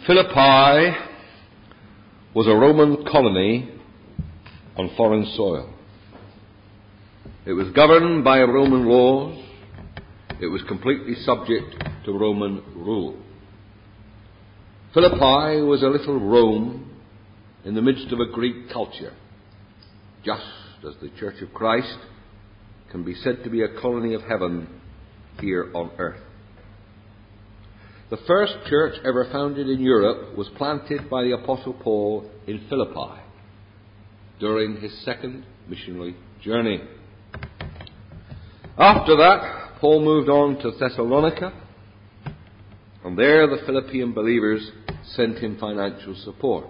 Philippi was a Roman colony on foreign soil. It was governed by Roman laws. It was completely subject to Roman rule. Philippi was a little Rome in the midst of a Greek culture, just as the Church of Christ can be said to be a colony of heaven here on earth. The first church ever founded in Europe was planted by the Apostle Paul in Philippi during his second missionary journey. After that, Paul moved on to Thessalonica, and there the Philippian believers sent him financial support.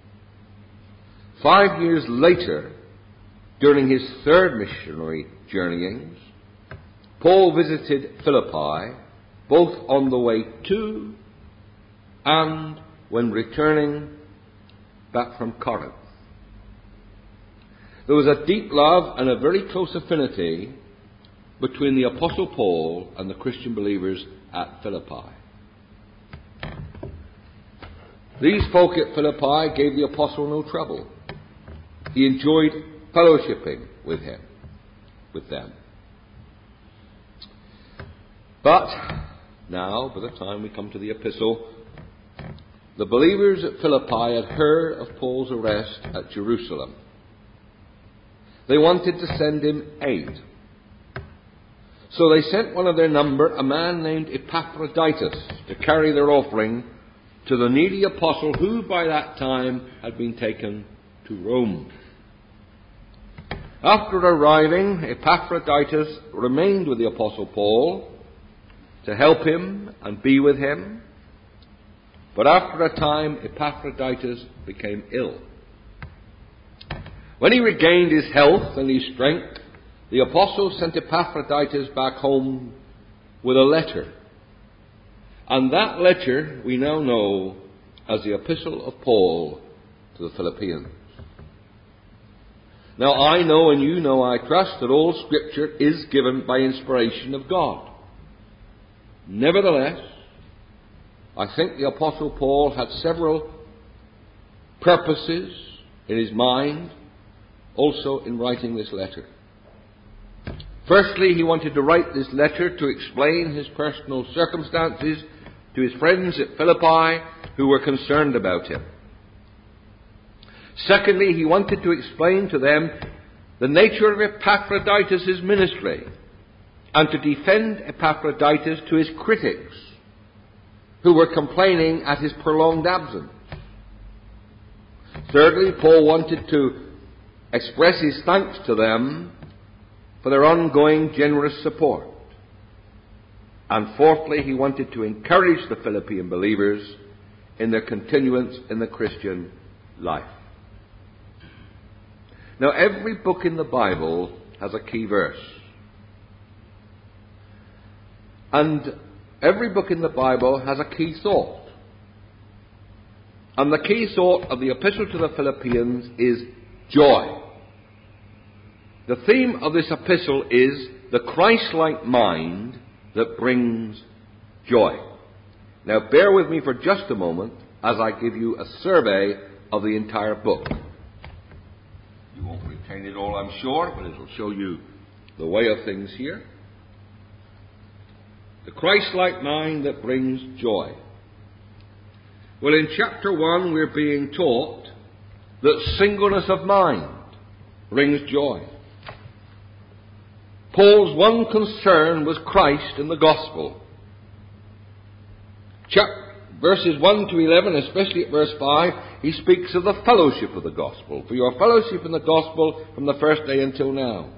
5 years later, during his third missionary journeyings, Paul visited Philippi, both on the way to and when returning back from Corinth. There was a deep love and a very close affinity between the Apostle Paul and the Christian believers at Philippi. These folk at Philippi gave the Apostle no trouble. He enjoyed fellowshipping with them. But now, by the time we come to the epistle, the believers at Philippi had heard of Paul's arrest at Jerusalem. They wanted to send him aid. So they sent one of their number, a man named Epaphroditus, to carry their offering to the needy apostle who by that time had been taken to Rome. After arriving, Epaphroditus remained with the Apostle Paul to help him and be with him. But after a time, Epaphroditus became ill. When he regained his health and his strength, the Apostle sent Epaphroditus back home with a letter. And that letter we now know as the Epistle of Paul to the Philippians. Now I know, and you know, I trust, that all Scripture is given by inspiration of God. Nevertheless, I think the Apostle Paul had several purposes in his mind also in writing this letter. Firstly, he wanted to write this letter to explain his personal circumstances to his friends at Philippi who were concerned about him. Secondly, he wanted to explain to them the nature of Epaphroditus' ministry and to defend Epaphroditus to his critics who were complaining at his prolonged absence. Thirdly, Paul wanted to express his thanks to them for their ongoing generous support. And fourthly, he wanted to encourage the Philippian believers in their continuance in the Christian life. Now, every book in the Bible has a key verse. And every book in the Bible has a key thought. And the key thought of the Epistle to the Philippians is joy. The theme of this epistle is the Christ-like mind that brings joy. Now, bear with me for just a moment as I give you a survey of the entire book. You won't retain it all, I'm sure, but it will show you the way of things here. The Christ-like mind that brings joy. Well, in chapter 1, we're being taught that singleness of mind brings joy. Paul's one concern was Christ and the gospel. Verses 1 to 11, especially at verse 5, he speaks of the fellowship of the gospel. For your fellowship in the gospel from the first day until now.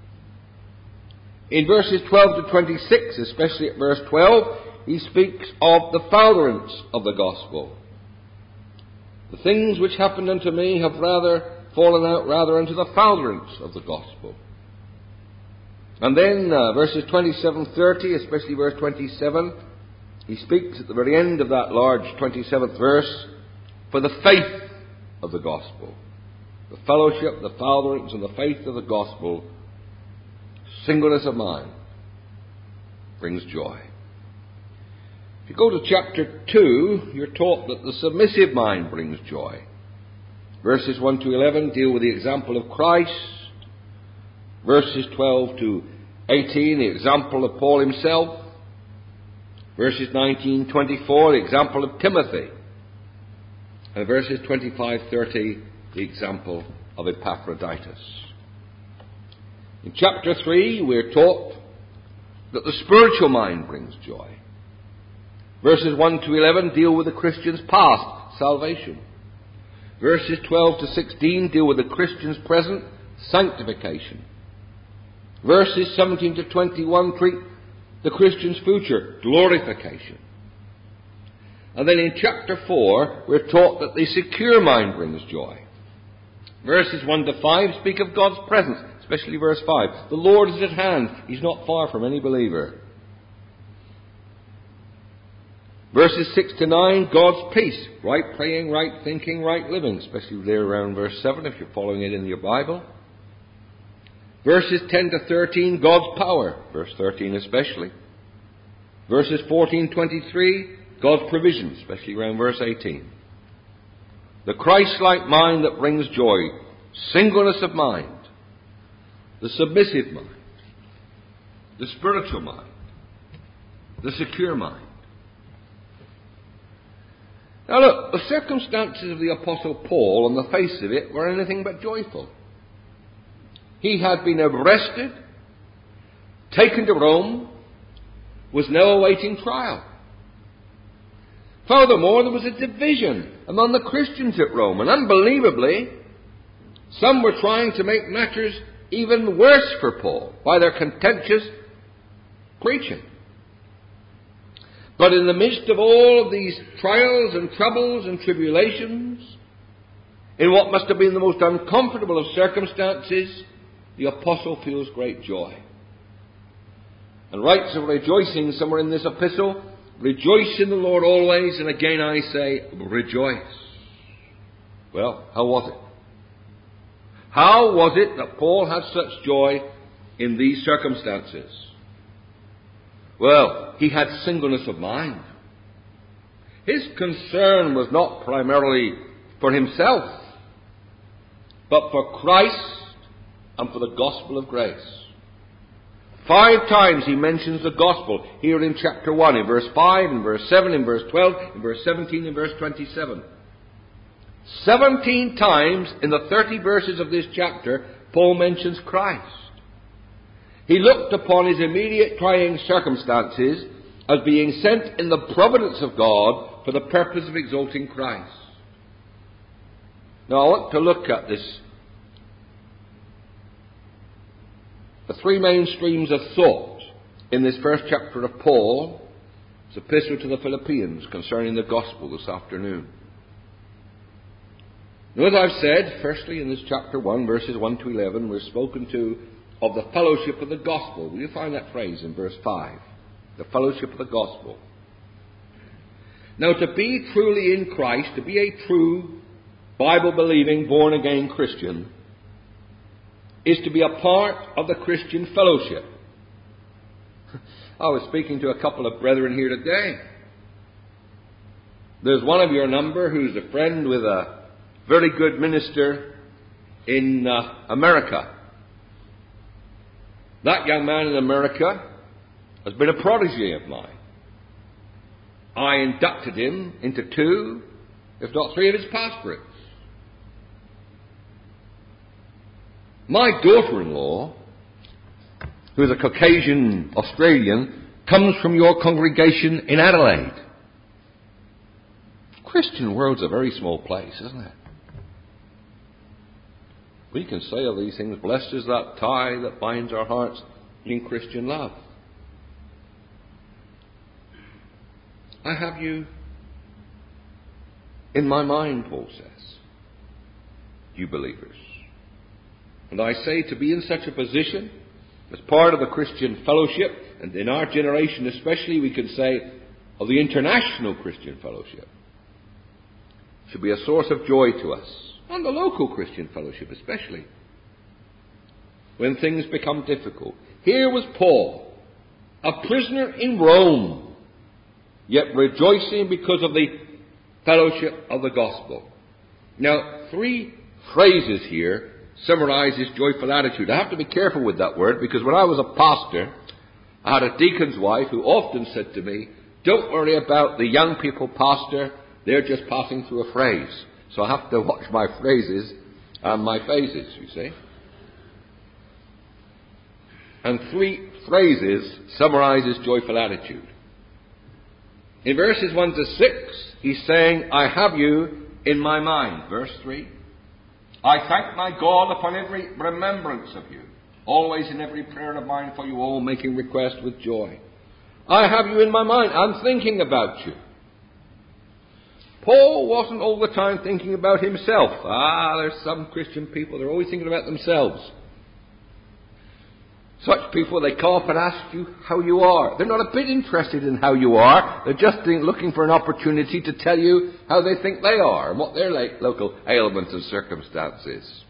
In verses 12 to 26, especially at verse 12, he speaks of the furtherance of the gospel. The things which happened unto me have fallen out into the furtherance of the gospel. And then verses 27-30, especially verse 27, he speaks at the very end of that large 27th verse for the faith of the gospel. The fellowship, the furtherance, and the faith of the gospel, singleness of mind, brings joy. If you go to chapter 2, you're taught that the submissive mind brings joy. Verses 1 to 11 deal with the example of Christ. Verses 12 to 18, the example of Paul himself. Verses 19-24, the example of Timothy. And verses 25-30, the example of Epaphroditus. In chapter 3, we're taught that the spiritual mind brings joy. Verses 1 to 11 deal with the Christian's past, salvation. Verses 12 to 16 deal with the Christian's present, sanctification. Verses 17 to 21 treat the Christian's future, glorification. And then in chapter 4, we're taught that the secure mind brings joy. Verses 1 to 5 speak of God's presence, especially verse 5. The Lord is at hand. He's not far from any believer. Verses 6 to 9, God's peace. Right praying, right thinking, right living. Especially there around verse 7 if you're following it in your Bible. Verses 10 to 13, God's power. Verse 13 especially. Verses 14-23, God's provision. Especially around verse 18. The Christ-like mind that brings joy. Singleness of mind. The submissive mind. The spiritual mind. The secure mind. Now look, the circumstances of the Apostle Paul, on the face of it, were anything but joyful. He had been arrested, taken to Rome, was now awaiting trial. Furthermore, there was a division among the Christians at Rome, and unbelievably, some were trying to make matters even worse for Paul by their contentious preaching. But in the midst of all of these trials and troubles and tribulations, in what must have been the most uncomfortable of circumstances, the apostle feels great joy. And writes of rejoicing somewhere in this epistle, rejoice in the Lord always, and again I say, rejoice. Well, how was it? How was it that Paul had such joy in these circumstances? Well, he had singleness of mind. His concern was not primarily for himself, but for Christ and for the gospel of grace. 5 times he mentions the gospel here in chapter 1, in verse 5, in verse 7, in verse 12, in verse 17, in verse 27. 17 times in the 30 verses of this chapter, Paul mentions Christ. He looked upon his immediate trying circumstances as being sent in the providence of God for the purpose of exalting Christ. Now I want to look at this. The 3 main streams of thought in this first chapter of Paul's epistle to the Philippians concerning the gospel this afternoon. Now, as I've said, firstly in this chapter 1, verses 1 to 11, we're spoken to of the fellowship of the gospel. Will you find that phrase in verse 5? The fellowship of the gospel. Now, to be truly in Christ, to be a true Bible-believing, born-again Christian, is to be a part of the Christian fellowship. I was speaking to a couple of brethren here today. There's one of your number who's a friend with a very good minister in America. That young man in America has been a protege of mine. I inducted him into 2, if not 3 of his pastorates. My daughter-in-law, who is a Caucasian Australian, comes from your congregation in Adelaide. The Christian world's a very small place, isn't it? We can say of these things, blessed is that tie that binds our hearts in Christian love. I have you in my mind, Paul says, you believers. And I say to be in such a position, as part of the Christian fellowship, and in our generation especially, we can say of the international Christian fellowship, should be a source of joy to us. And the local Christian fellowship especially, when things become difficult. Here was Paul, a prisoner in Rome, yet rejoicing because of the fellowship of the gospel. Now, 3 phrases here summarize this joyful attitude. I have to be careful with that word, because when I was a pastor, I had a deacon's wife who often said to me, "Don't worry about the young people, pastor. They're just passing through a phase." So I have to watch my phrases and my phases, you see. And 3 phrases summarize his joyful attitude. In verses 1 to 6, he's saying, "I have you in my mind." Verse 3, "I thank my God upon every remembrance of you, always in every prayer of mine for you all, making request with joy." I have you in my mind. I'm thinking about you. Paul wasn't all the time thinking about himself. There's some Christian people, they're always thinking about themselves. Such people, they call up and ask you how you are. They're not a bit interested in how you are. They're just looking for an opportunity to tell you how they think they are and what their local ailments and circumstances.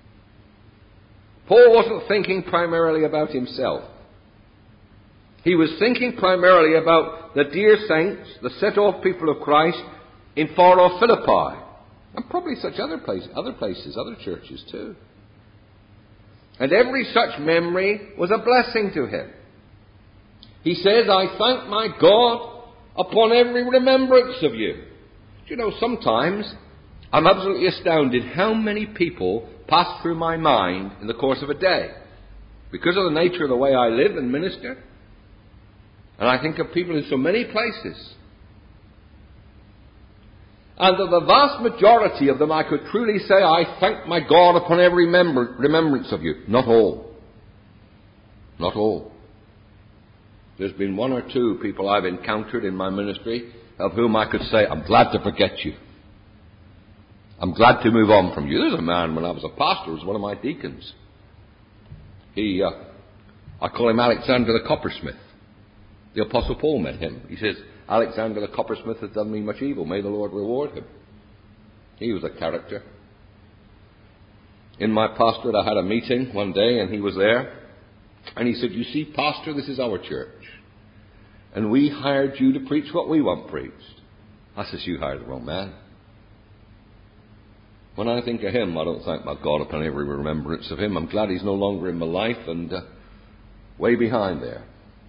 Paul wasn't thinking primarily about himself. He was thinking primarily about the dear saints, the set-off people of Christ in far-off Philippi, and probably such other places, other churches too. And every such memory was a blessing to him. He says, "I thank my God upon every remembrance of you." Do you know, sometimes I'm absolutely astounded how many people pass through my mind in the course of a day. Because of the nature of the way I live and minister. And I think of people in so many places. And of the vast majority of them, I could truly say, "I thank my God upon every remembrance of you." Not all. Not all. There's been 1 or 2 people I've encountered in my ministry of whom I could say, "I'm glad to forget you. I'm glad to move on from you." There's a man, when I was a pastor, was one of my deacons. I call him Alexander the Coppersmith. The Apostle Paul met him. He says, "Alexander the Coppersmith has done me much evil. May the Lord reward him." He was a character. In my pastorate, I had a meeting one day, and he was there. And he said, "You see, pastor, this is our church. And we hired you to preach what we want preached." I says, "You hired the wrong man." When I think of him, I don't thank my God upon every remembrance of him. I'm glad he's no longer in my life and way behind there.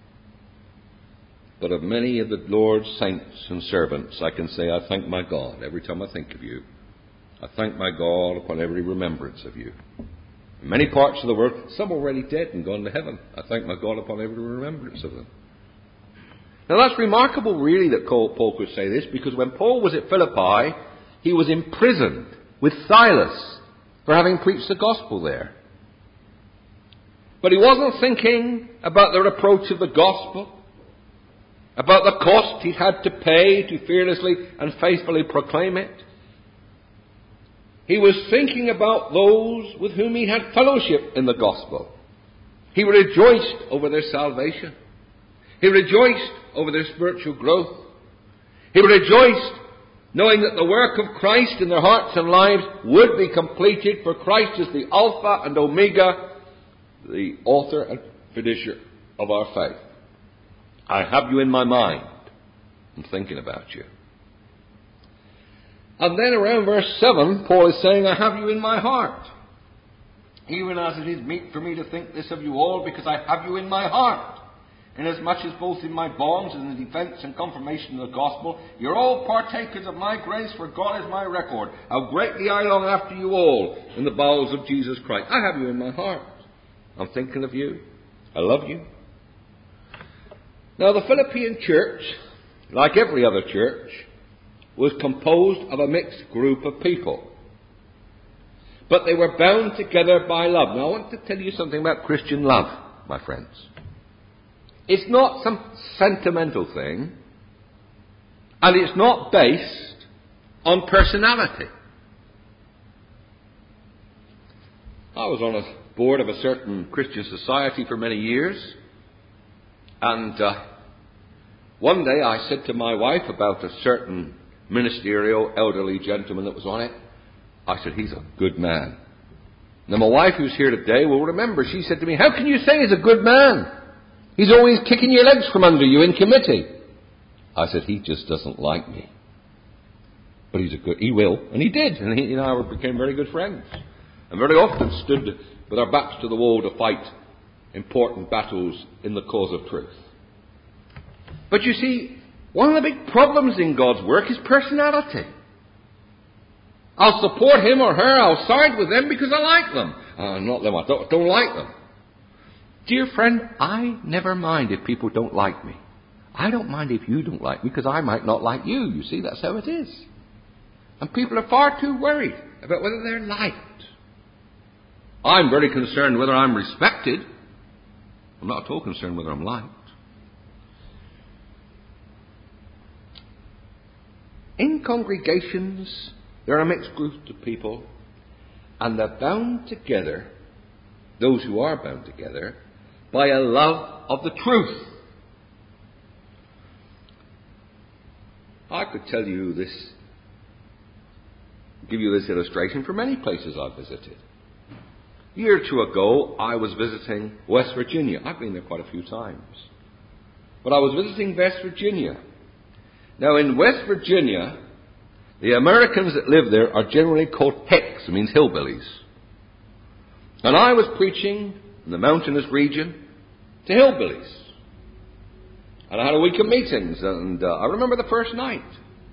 But of many of the Lord's saints and servants, I can say, "I thank my God every time I think of you. I thank my God upon every remembrance of you." In many parts of the world, some already dead and gone to heaven. I thank my God upon every remembrance of them. Now that's remarkable, really, that Paul could say this, because when Paul was at Philippi, he was imprisoned with Silas for having preached the gospel there. But he wasn't thinking about the reproach of the gospel, about the cost he had to pay to fearlessly and faithfully proclaim it. He was thinking about those with whom he had fellowship in the gospel. He rejoiced over their salvation. He rejoiced over their spiritual growth. He rejoiced knowing that the work of Christ in their hearts and lives would be completed, for Christ is the Alpha and Omega, the author and finisher of our faith. I have you in my mind. I'm thinking about you. And then around verse 7, Paul is saying, "I have you in my heart. Even as it is meet for me to think this of you all, because I have you in my heart. Inasmuch as both in my bonds and in the defense and confirmation of the gospel, you're all partakers of my grace, for God is my record. How greatly I long after you all in the bowels of Jesus Christ." I have you in my heart. I'm thinking of you. I love you. Now the Philippian church, like every other church, was composed of a mixed group of people. But they were bound together by love. Now I want to tell you something about Christian love, my friends. It's not some sentimental thing, and it's not based on personality. I was on a board of a certain Christian society for many years, and one day I said to my wife about a certain ministerial elderly gentleman that was on it, I said, "He's a good man." Now my wife, who's here today, will remember, she said to me, "How can you say he's a good man? He's always kicking your legs from under you in committee." I said, he just doesn't like me. But he will. And he did. And he and I became very good friends. And very often stood with our backs to the wall to fight important battles in the cause of truth. But you see, one of the big problems in God's work is personality. I'll support him or her, I'll side with them because I like them. Not them, I don't like them. Dear friend, I never mind if people don't like me. I don't mind if you don't like me because I might not like you. You see, that's how it is. And people are far too worried about whether they're liked. I'm very concerned whether I'm respected. I'm not at all concerned whether I'm liked. In congregations, there are mixed groups of people, and they're bound together, those who are bound together, by a love of the truth. I could tell you this, give you this illustration from many places I've visited. A year or two ago, I was visiting West Virginia. I've been there quite a few times. But I was visiting West Virginia. Now, in West Virginia, the Americans that live there are generally called hicks. It means hillbillies. And I was preaching in the mountainous region to hillbillies. And I had a week of meetings. And I remember the first night.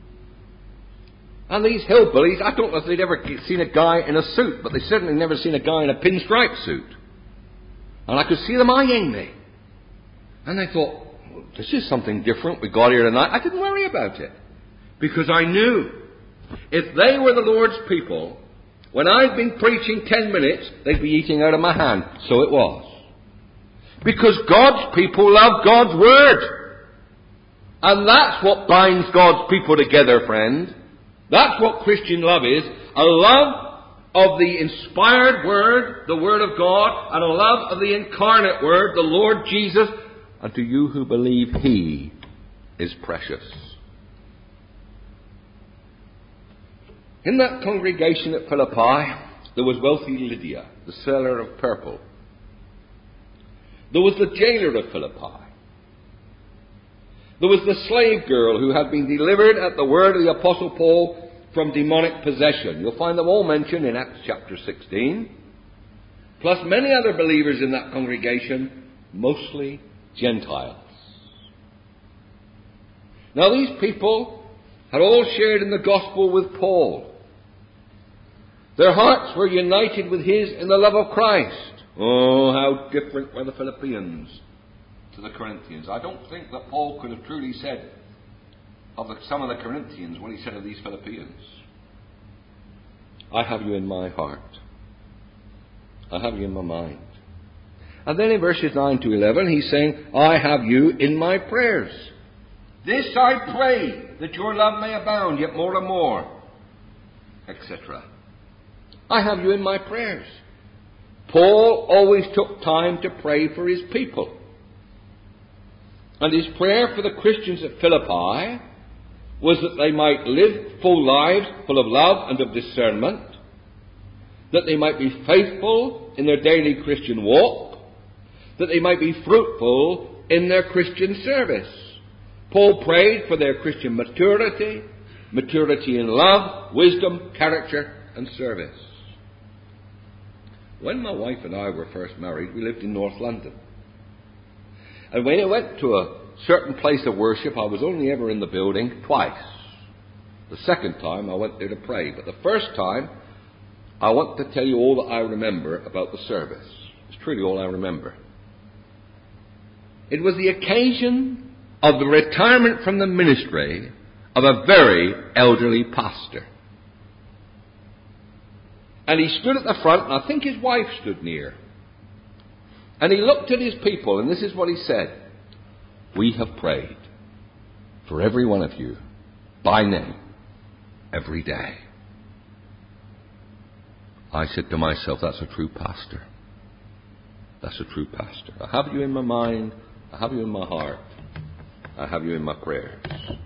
And these hillbillies, I don't know if they'd ever seen a guy in a suit, but they certainly never seen a guy in a pinstripe suit. And I could see them eyeing me. And I thought, well, this is something different. We got here tonight. I didn't worry about it. Because I knew if they were the Lord's people, when I'd been preaching 10 minutes, they'd be eating out of my hand. So it was. Because God's people love God's Word. And that's what binds God's people together, friend. That's what Christian love is. A love of the inspired Word, the Word of God, and a love of the incarnate Word, the Lord Jesus, and to you who believe He is precious. In that congregation at Philippi, there was wealthy Lydia, the seller of purple. There was the jailer of Philippi. There was the slave girl who had been delivered at the word of the Apostle Paul from demonic possession. You'll find them all mentioned in Acts chapter 16. Plus many other believers in that congregation, mostly Gentiles. Now these people had all shared in the gospel with Paul. Their hearts were united with his in the love of Christ. Oh, how different were the Philippians to the Corinthians. I don't think that Paul could have truly said of some of the Corinthians what he said of these Philippians. I have you in my heart. I have you in my mind. And then in verses 9 to 11 he's saying, I have you in my prayers. This I pray, that your love may abound yet more and more, etc. I have you in my prayers. Paul always took time to pray for his people. And his prayer for the Christians at Philippi was that they might live full lives full of love and of discernment, that they might be faithful in their daily Christian walk, that they might be fruitful in their Christian service. Paul prayed for their Christian maturity, maturity in love, wisdom, character, and service. When my wife and I were first married, we lived in North London. And when I went to a certain place of worship, I was only ever in the building twice. The second time I went there to pray. But the first time, I want to tell you all that I remember about the service. It's truly all I remember. It was the occasion of the retirement from the ministry of a very elderly pastor. And he stood at the front, and I think his wife stood near. And he looked at his people, and this is what he said. We have prayed for every one of you, by name, every day. I said to myself, that's a true pastor. That's a true pastor. I have you in my mind. I have you in my heart. I have you in my prayers.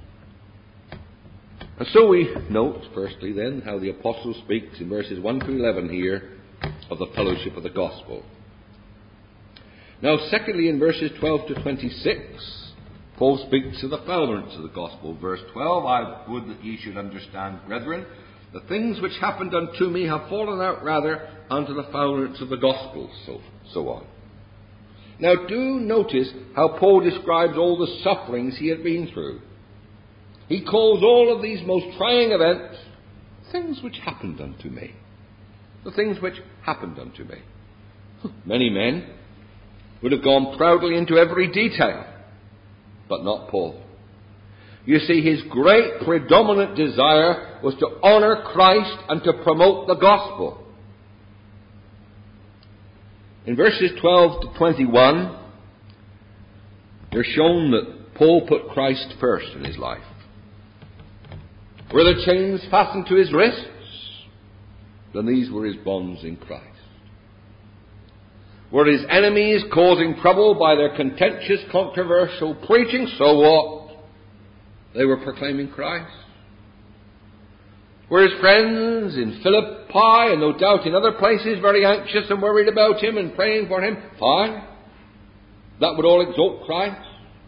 And so we note, firstly then, how the apostle speaks in verses 1 to 11 here of the fellowship of the gospel. Now, secondly, in verses 12 to 26, Paul speaks of the furtherance of the gospel. Verse 12, I would that ye should understand, brethren, the things which happened unto me have fallen out rather unto the furtherance of the gospel. So on. Now do notice how Paul describes all the sufferings he had been through. He calls all of these most trying events things which happened unto me. The things which happened unto me. Many men would have gone proudly into every detail, but not Paul. You see, his great predominant desire was to honour Christ and to promote the gospel. In verses 12 to 21, we're shown that Paul put Christ first in his life. Were the chains fastened to his wrists? Then these were his bonds in Christ. Were his enemies causing trouble by their contentious, controversial preaching? So what? They were proclaiming Christ. Were his friends in Philippi and no doubt in other places very anxious and worried about him and praying for him? Fine. That would all exalt Christ.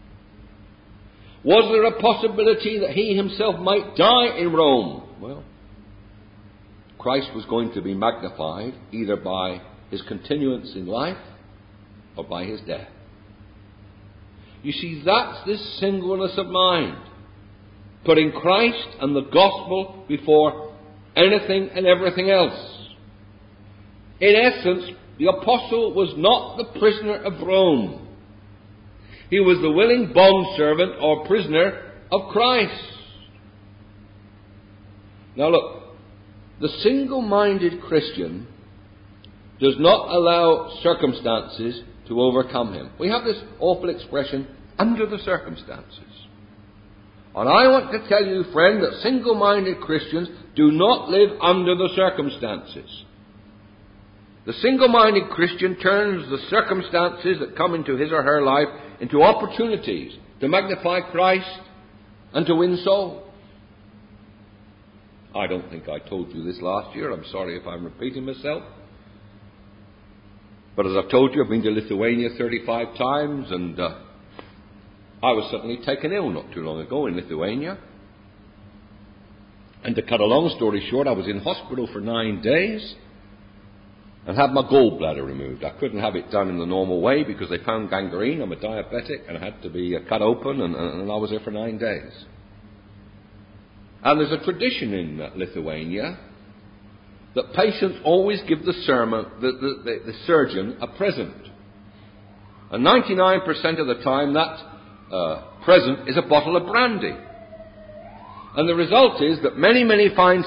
Was there a possibility that he himself might die in Rome? Well, Christ was going to be magnified either by his continuance in life or by his death. You see, that's this singleness of mind. Putting Christ and the gospel before anything and everything else. In essence, the apostle was not the prisoner of Rome. He was the willing bondservant or prisoner of Christ. Now look, the single-minded Christian does not allow circumstances to overcome him. We have this awful expression, under the circumstances. And I want to tell you, friend, that single-minded Christians do not live under the circumstances. The single-minded Christian turns the circumstances that come into his or her life into opportunities to magnify Christ and to win souls. I don't think I told you this last year. I'm sorry if I'm repeating myself. But as I've told you, I've been to Lithuania 35 times, and I was suddenly taken ill not too long ago in Lithuania. And to cut a long story short, I was in hospital for 9 days and had my gallbladder removed. I couldn't have it done in the normal way because they found gangrene. I'm a diabetic and it had to be cut open, and I was there for 9 days. And there's a tradition in Lithuania that patients always give the surgeon a present. And 99% of the time that present is a bottle of brandy. And the result is that many, many fine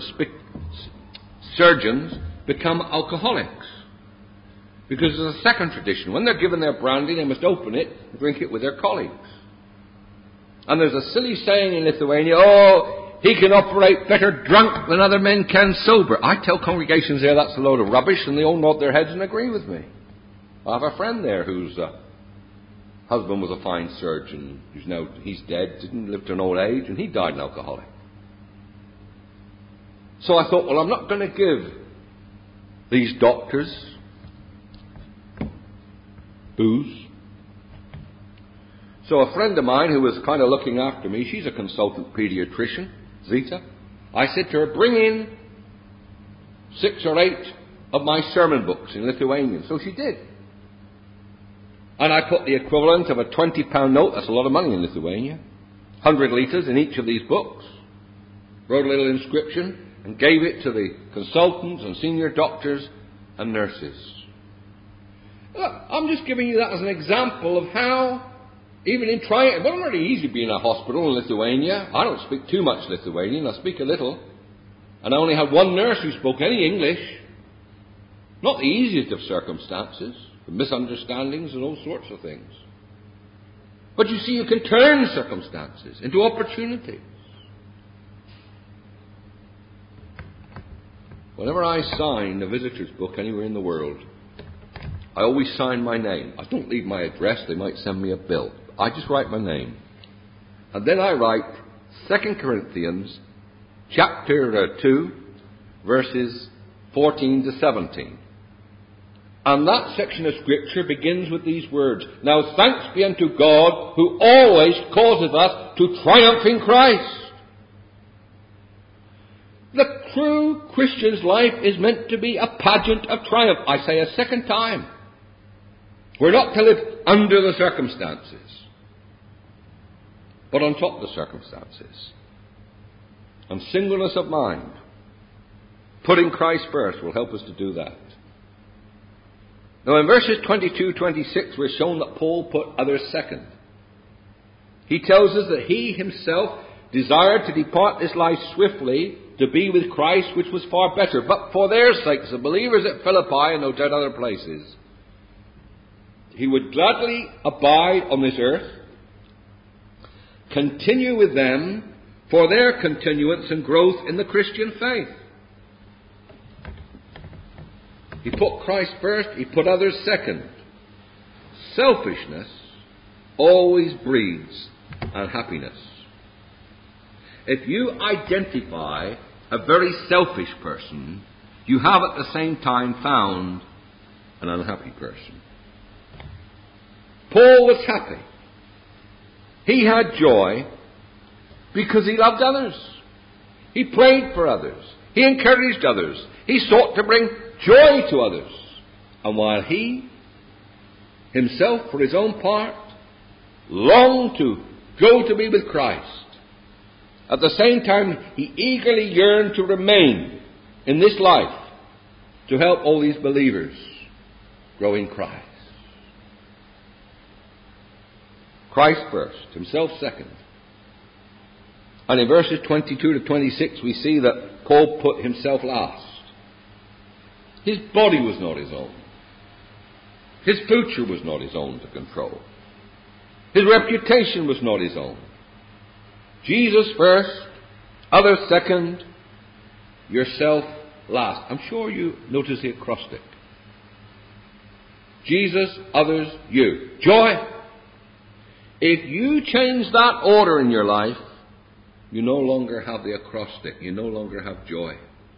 surgeons become alcoholics. Because there's a second tradition. When they're given their brandy, they must open it and drink it with their colleagues. And there's a silly saying in Lithuania, he can operate better drunk than other men can sober. I tell congregations there that's a load of rubbish, and they all nod their heads and agree with me. I have a friend there whose husband was a fine surgeon, he's dead, didn't live to an old age, and he died an alcoholic. So I thought, well, I'm not going to give these doctors booze. So a friend of mine who was kind of looking after me, she's a consultant pediatrician, Zita. I said to her, bring in 6 or 8 of my sermon books in Lithuanian. So she did. And I put the equivalent of a £20 note, that's a lot of money in Lithuania, 100 litres in each of these books. Wrote a little inscription and gave it to the consultants and senior doctors and nurses. Look, I'm just giving you that as an example of how, even in trying, it wasn't really easy being in a hospital in Lithuania. I don't speak too much Lithuanian, I speak a little. And I only had one nurse who spoke any English. Not the easiest of circumstances, misunderstandings and all sorts of things. But you see, you can turn circumstances into opportunities. Whenever I sign a visitor's book anywhere in the world, I always sign my name. I don't leave my address, they might send me a bill. I just write my name. And then I write 2 Corinthians chapter 2, verses 14 to 17. And that section of Scripture begins with these words: "Now thanks be unto God, who always causeth us to triumph in Christ." The true Christian's life is meant to be a pageant of triumph. I say a second time. We're not to live under the circumstances, but on top of the circumstances. And singleness of mind, putting Christ first, will help us to do that. Now in verses 22-26 we're shown that Paul put others second. He tells us that he himself desired to depart this life swiftly to be with Christ, which was far better. But for their sakes, the believers at Philippi and no doubt other places, he would gladly abide on this earth, continue with them for their continuance and growth in the Christian faith. He put Christ first, he put others second. Selfishness always breeds unhappiness. If you identify a very selfish person, you have at the same time found an unhappy person. Paul was happy. He had joy because he loved others. He prayed for others. He encouraged others. He sought to bring joy to others. And while he himself, for his own part, longed to go to be with Christ, at the same time he eagerly yearned to remain in this life to help all these believers grow in Christ. Christ first, himself second. And in verses 22-26 we see that Paul put himself last. His body was not his own. His future was not his own to control. His reputation was not his own. Jesus first, others second, yourself last. I'm sure you notice the acrostic. Jesus, others, you. Joy. If you change that order in your life, you no longer have the acrostic. You no longer have joy.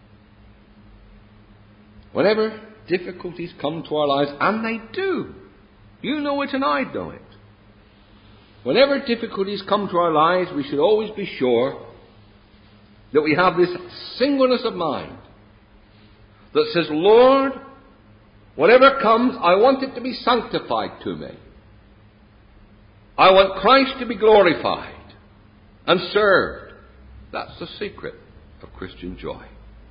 Whenever difficulties come to our lives, and they do, you know it and I know it. Whenever difficulties come to our lives, we should always be sure that we have this singleness of mind that says, Lord, whatever comes, I want it to be sanctified to me. I want Christ to be glorified and served. That's the secret of Christian joy.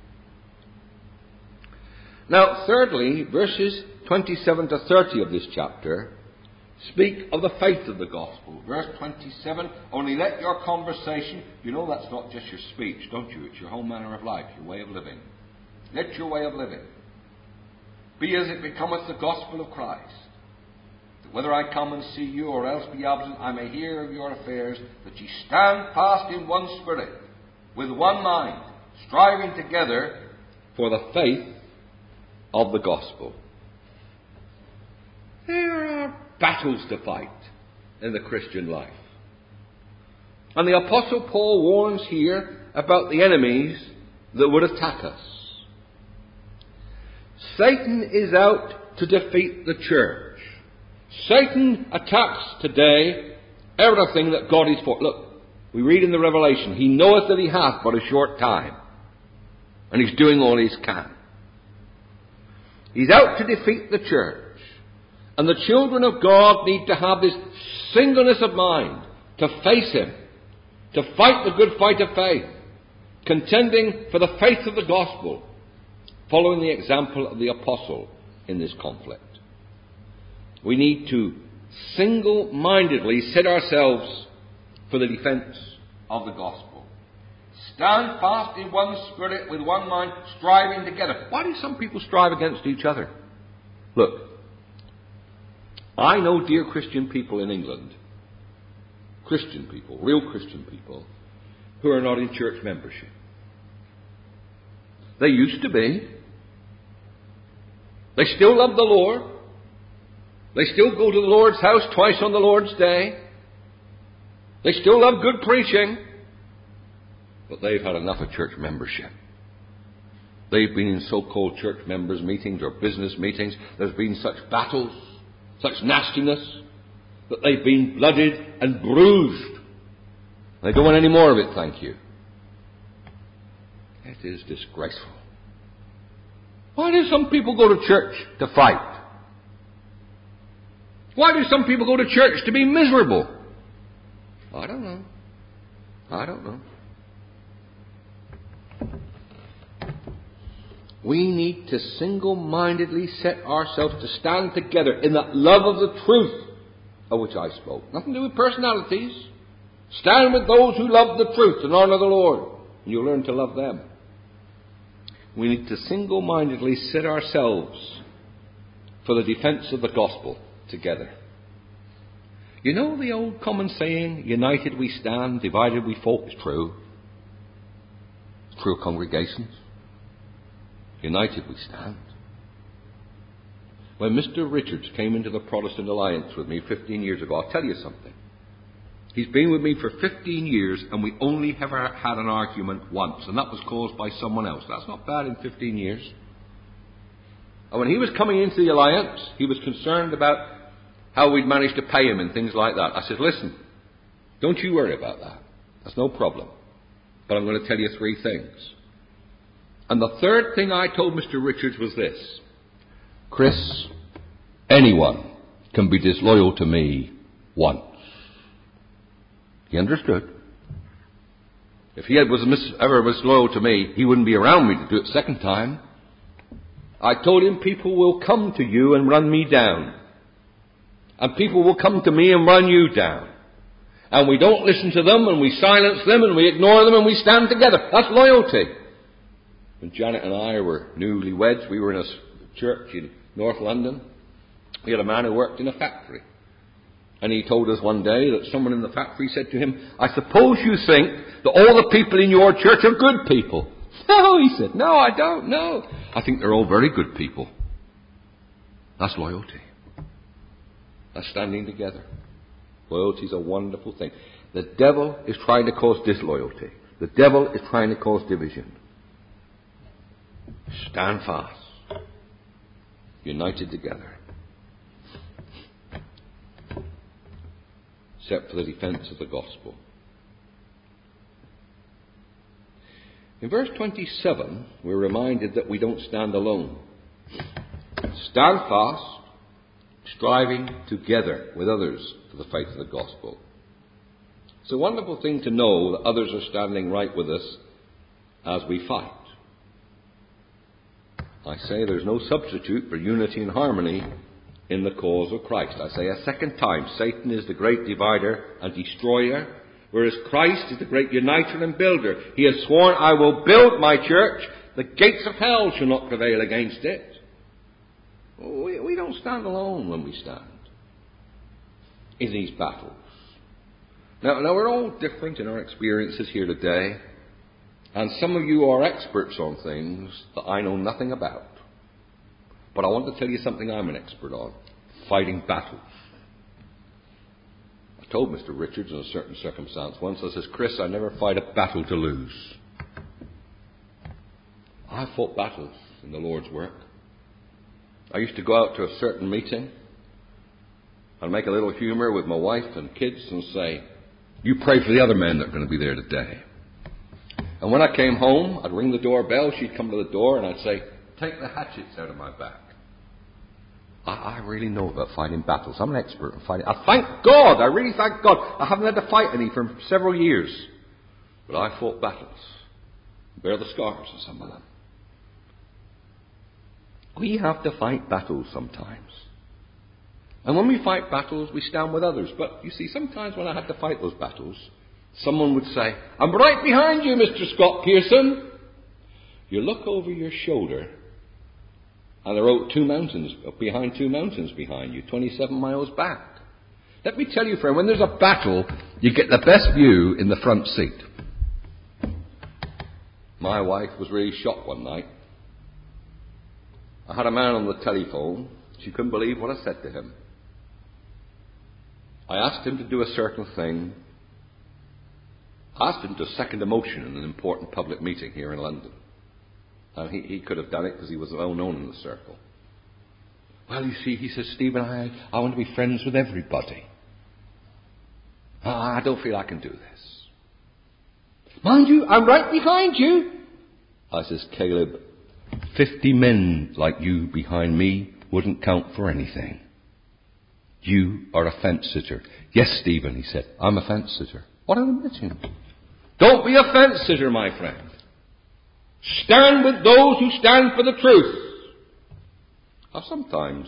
Now, thirdly, verses 27-30 of this chapter speak of the faith of the gospel. Verse 27, only let your conversation, you know that's not just your speech, don't you? It's your whole manner of life, your way of living. Let your way of living be as it becometh the gospel of Christ, that whether I come and see you or else be absent, I may hear of your affairs, that ye stand fast in one spirit, with one mind, striving together for the faith of the gospel. There are battles to fight in the Christian life. And the Apostle Paul warns here about the enemies that would attack us. Satan is out to defeat the church. Satan attacks today everything that God is for. Look, we read in the Revelation, he knoweth that he hath but a short time. And he's doing all he can. He's out to defeat the church. And the children of God need to have this singleness of mind to face him, to fight the good fight of faith, contending for the faith of the gospel, following the example of the apostle in this conflict. We need to single-mindedly set ourselves for the defense of the gospel. Stand fast in one spirit, with one mind, striving together. Why do some people strive against each other? Look, I know dear Christian people in England, Christian people, real Christian people, who are not in church membership. They used to be. They still love the Lord. They still go to the Lord's house twice on the Lord's day. They still love good preaching. But they've had enough of church membership. They've been in so-called church members' meetings or business meetings. There's been such battles, such nastiness, that they've been blooded and bruised. They don't want any more of it, thank you. It is disgraceful. Why do some people go to church to fight? Why do some people go to church to be miserable? I don't know. We need to single-mindedly set ourselves to stand together in that love of the truth of which I spoke. Nothing to do with personalities. Stand with those who love the truth and honor the Lord, and you'll learn to love them. We need to single-mindedly set ourselves for the defense of the gospel together. You know the old common saying, united we stand, divided we fall, is true. It's true of congregations. United we stand. When Mr. Richards came into the Protestant Alliance with me 15 years ago, I'll tell you something. He's been with me for 15 years and we only ever had an argument once, and that was caused by someone else. That's not bad in 15 years. And when he was coming into the Alliance, he was concerned about how we'd managed to pay him and things like that. I said, listen, don't you worry about that. That's no problem. But I'm going to tell you 3 things. And the third thing I told Mr. Richards was this. Chris, anyone can be disloyal to me once. He understood. If he ever was loyal to me, he wouldn't be around me to do it second time. I told him people will come to you and run me down. And people will come to me and run you down. And we don't listen to them and we silence them and we ignore them and we stand together. That's loyalty. When Janet and I were newlyweds, we were in a church in North London. We had a man who worked in a factory. And he told us one day that someone in the factory said to him, I suppose you think that all the people in your church are good people. No, he said, no, I don't, no. I think they're all very good people. That's loyalty. That's standing together. Loyalty is a wonderful thing. The devil is trying to cause disloyalty. The devil is trying to cause division. Stand fast. United together. Except for the defense of the gospel. In verse 27, we're reminded that we don't stand alone. Stand fast, striving together with others for the faith of the gospel. It's a wonderful thing to know that others are standing right with us as we fight. I say there's no substitute for unity and harmony in the cause of Christ. I say a second time, Satan is the great divider and destroyer, whereas Christ is the great uniter and builder. He has sworn, I will build my church, the gates of hell shall not prevail against it. We don't stand alone when we stand in these battles. Now we're all different in our experiences here today, and some of you are experts on things that I know nothing about. But I want to tell you something I'm an expert on. Fighting battles. I told Mr. Richards in a certain circumstance once, I says, Chris, I never fight a battle to lose. I fought battles in the Lord's work. I used to go out to a certain meeting and make a little humour with my wife and kids and say, you pray for the other men that are going to be there today. And when I came home, I'd ring the doorbell, she'd come to the door and I'd say, take the hatchets out of my back. I really know about fighting battles. I'm an expert in fighting. I thank God, I really thank God. I haven't had to fight any for several years. But I fought battles. Bear the scars of some of them. We have to fight battles sometimes. And when we fight battles, we stand with others. But you see, sometimes when I had to fight those battles, someone would say, I'm right behind you, Mr. Scott Pearson. You look over your shoulder, and there are 2 mountains behind you, 27 miles back. Let me tell you, friend, when there's a battle, you get the best view in the front seat. My wife was really shocked one night. I had a man on the telephone. She couldn't believe what I said to him. I asked him to do a certain thing. I asked him to second a motion in an important public meeting here in London. And he could have done it because he was well known in the circle. Well, you see, he says, Stephen, I want to be friends with everybody. I don't feel I can do this. Mind you, I'm right behind you. I says, Caleb, 50 men like you behind me wouldn't count for anything. You are a fence sitter. Yes, Stephen, he said, I'm a fence sitter. What am I missing? Don't be a fence sitter, my friend. Stand with those who stand for the truth. I've sometimes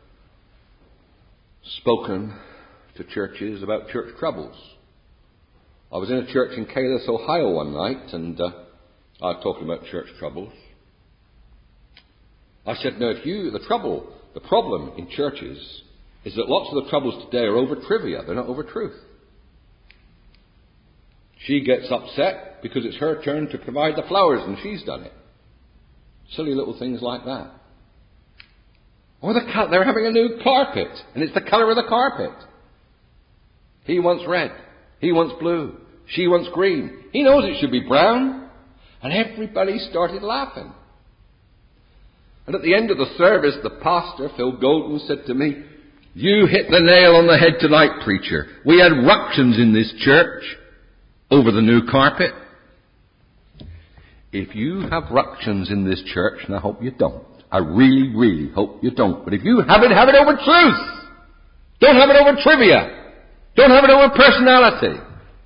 spoken to churches about church troubles. I was in a church in Kalis, Ohio one night, and I was talking about church troubles. I said, now the problem in churches is that lots of the troubles today are over trivia. They're not over truth. She gets upset because it's her turn to provide the flowers and she's done it. Silly little things like that. Or they're having a new carpet and it's the colour of the carpet. He wants red. He wants blue. She wants green. He knows it should be brown. And everybody started laughing. And at the end of the service, the pastor, Phil Golden, said to me, you hit the nail on the head tonight, preacher. We had ructions in this church over the new carpet. If you have ructions in this church, and I hope you don't. I really, really hope you don't. But if you have it over truth. Don't have it over trivia. Don't have it over personality.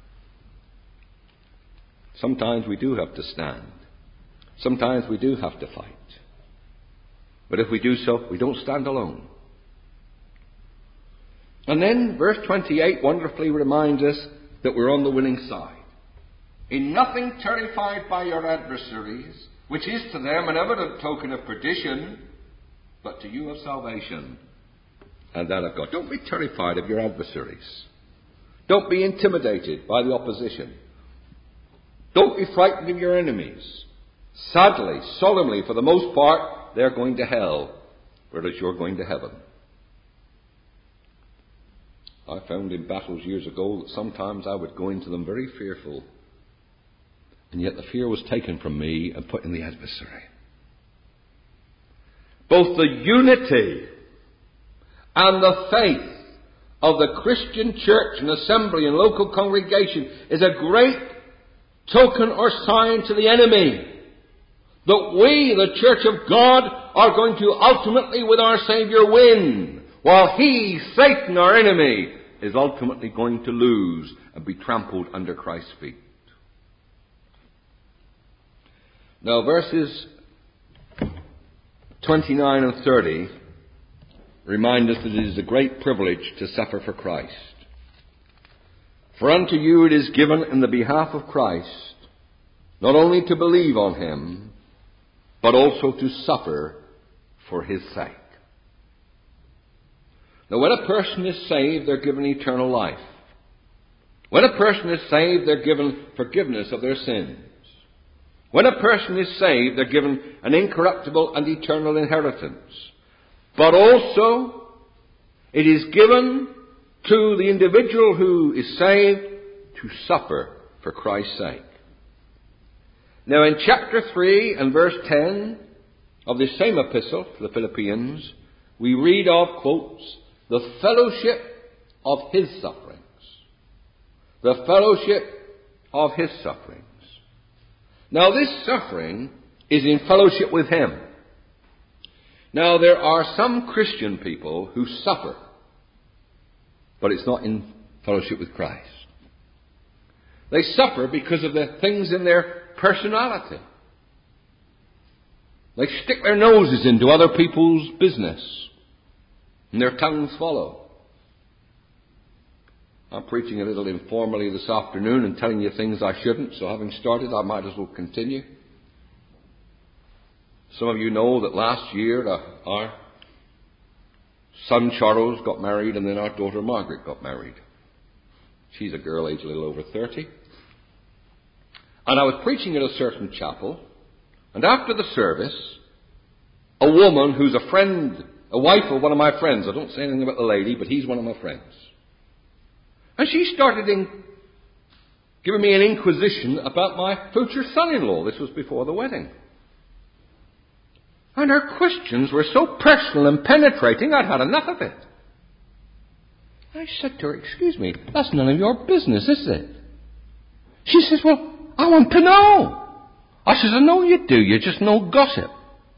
Sometimes we do have to stand. Sometimes we do have to fight. But if we do so, we don't stand alone. And then verse 28 wonderfully reminds us that we're on the winning side. In nothing terrified by your adversaries, which is to them an evident token of perdition, but to you of salvation, and that of God. Don't be terrified of your adversaries. Don't be intimidated by the opposition. Don't be frightened of your enemies. Sadly, solemnly, for the most part, they're going to hell, whereas you're going to heaven. I found in battles years ago that sometimes I would go into them very fearful, and yet the fear was taken from me and put in the adversary. Both the unity and the faith of the Christian church and assembly and local congregation is a great token or sign to the enemy that we, the church of God, are going to ultimately with our Saviour win, while he, Satan, our enemy, is ultimately going to lose and be trampled under Christ's feet. Now verses 29 and 30 remind us that it is a great privilege to suffer for Christ. For unto you it is given in the behalf of Christ, not only to believe on him, but also to suffer for his sake. Now when a person is saved, they're given eternal life. When a person is saved, they're given forgiveness of their sins. When a person is saved, they're given an incorruptible and eternal inheritance. But also, it is given to the individual who is saved to suffer for Christ's sake. Now in chapter 3 and verse 10 of this same epistle to the Philippians, we read of, quotes, the fellowship of his sufferings. The fellowship of his sufferings. Now this suffering is in fellowship with him. Now there are some Christian people who suffer, but it's not in fellowship with Christ. They suffer because of the things in their personality. They stick their noses into other people's business, and their tongues follow. I'm preaching a little informally this afternoon and telling you things I shouldn't, so having started, I might as well continue. Some of you know that last year our son Charles got married, and then our daughter Margaret got married. She's a girl aged a little over 30. And I was preaching at a certain chapel, and after the service, a woman who's a friend, a wife of one of my friends, I don't say anything about the lady, but he's one of my friends. And she started giving me an inquisition about my future son-in-law. This was before the wedding. And her questions were so personal and penetrating, I'd had enough of it. I said to her, "Excuse me, that's none of your business, is it?" She says, "Well, I want to know." I says, "I know you do, you just know gossip."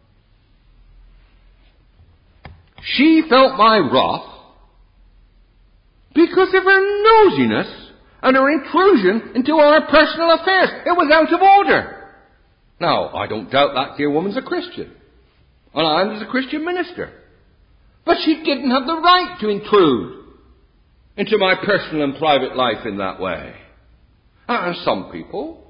She felt my wrath because of her nosiness and her intrusion into our personal affairs. It was out of order. Now, I don't doubt that dear woman's a Christian, and I'm a Christian minister. But she didn't have the right to intrude into my personal and private life in that way. And some people,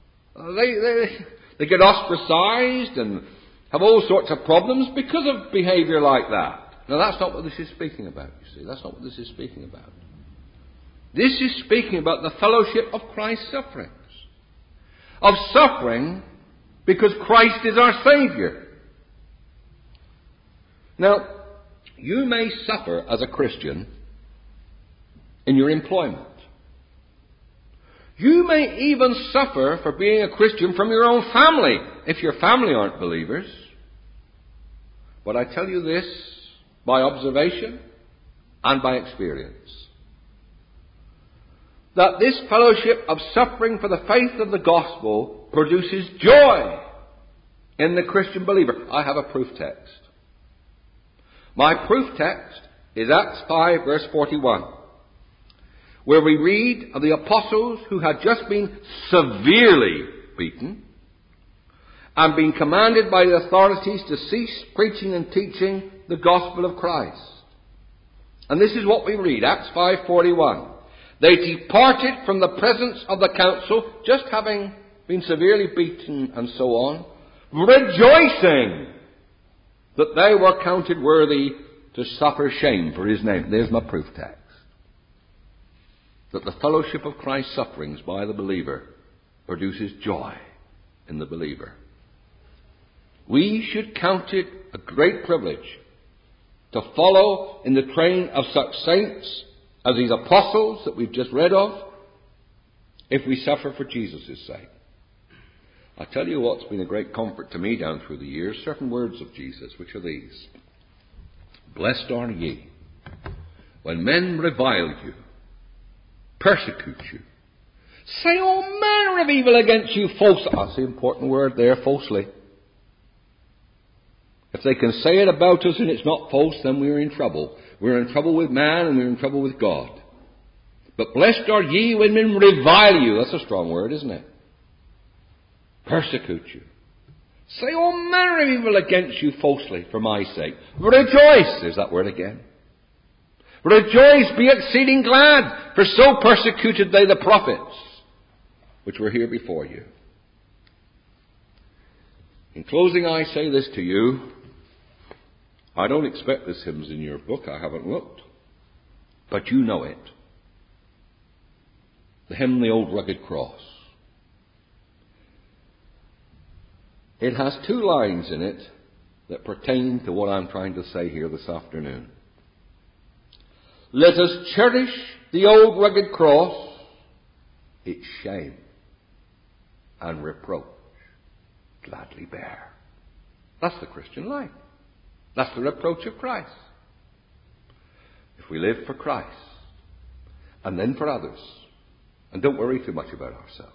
they get ostracized and have all sorts of problems because of behavior like that. Now, that's not what this is speaking about, you see. That's not what this is speaking about. This is speaking about the fellowship of Christ's sufferings. Of suffering because Christ is our Saviour. Now, you may suffer as a Christian in your employment. You may even suffer for being a Christian from your own family, if your family aren't believers. But I tell you this by observation and by experience, that this fellowship of suffering for the faith of the gospel produces joy in the Christian believer. I have a proof text. My proof text is Acts 5 verse 41, where we read of the apostles who had just been severely beaten and been commanded by the authorities to cease preaching and teaching the gospel of Christ. And this is what we read, Acts 5:41. They departed from the presence of the council, just having been severely beaten and so on, rejoicing that they were counted worthy to suffer shame for his name. There's my proof text. That the fellowship of Christ's sufferings by the believer produces joy in the believer. We should count it a great privilege to follow in the train of such saints as these apostles that we've just read of, if we suffer for Jesus' sake. I tell you what's been a great comfort to me down through the years, certain words of Jesus, which are these. Blessed are ye when men revile you, persecute you, say all manner of evil against you falsely. That's the important word there, falsely. If they can say it about us and it's not false, then we're in trouble. We're in trouble with man and we're in trouble with God. But blessed are ye when men revile you. That's a strong word, isn't it? Persecute you. Say all manner of evil against you falsely for my sake. Rejoice. There's that word again. Rejoice, be exceeding glad, for so persecuted they the prophets which were here before you. In closing, I say this to you. I don't expect this hymn's in your book. I haven't looked. But you know it. The hymn, The Old Rugged Cross. It has two lines in it that pertain to what I'm trying to say here this afternoon. Let us cherish the old rugged cross, its shame and reproach gladly bear. That's the Christian life. That's the reproach of Christ. If we live for Christ, and then for others, and don't worry too much about ourselves.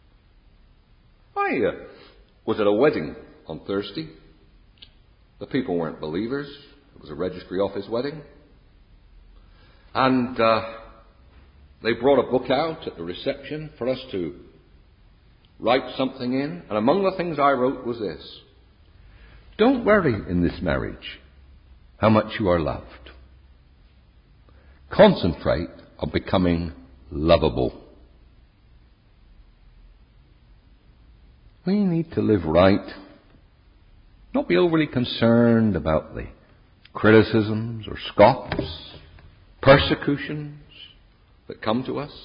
I was at a wedding on Thursday. The people weren't believers. It was a registry office wedding. And they brought a book out at the reception for us to write something in. And among the things I wrote was this. Don't worry in this marriage how much you are loved. Concentrate on becoming lovable. We need to live right. Not be overly concerned about the criticisms or scoffs, persecutions that come to us.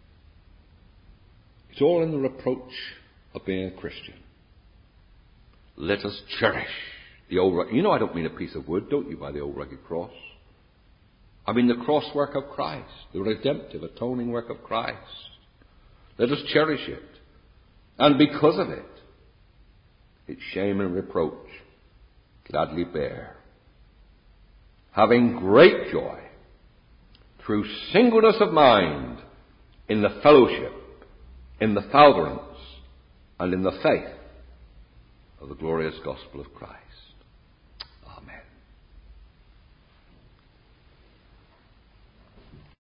It's all in the reproach of being a Christian. Let us cherish the old... You know I don't mean a piece of wood, don't you, by the old rugged cross? I mean the cross work of Christ, the redemptive, atoning work of Christ. Let us cherish it. And because of it, its shame and reproach gladly bear, having great joy through singleness of mind in the fellowship, in the furtherance, and in the faith of the glorious gospel of Christ. Amen.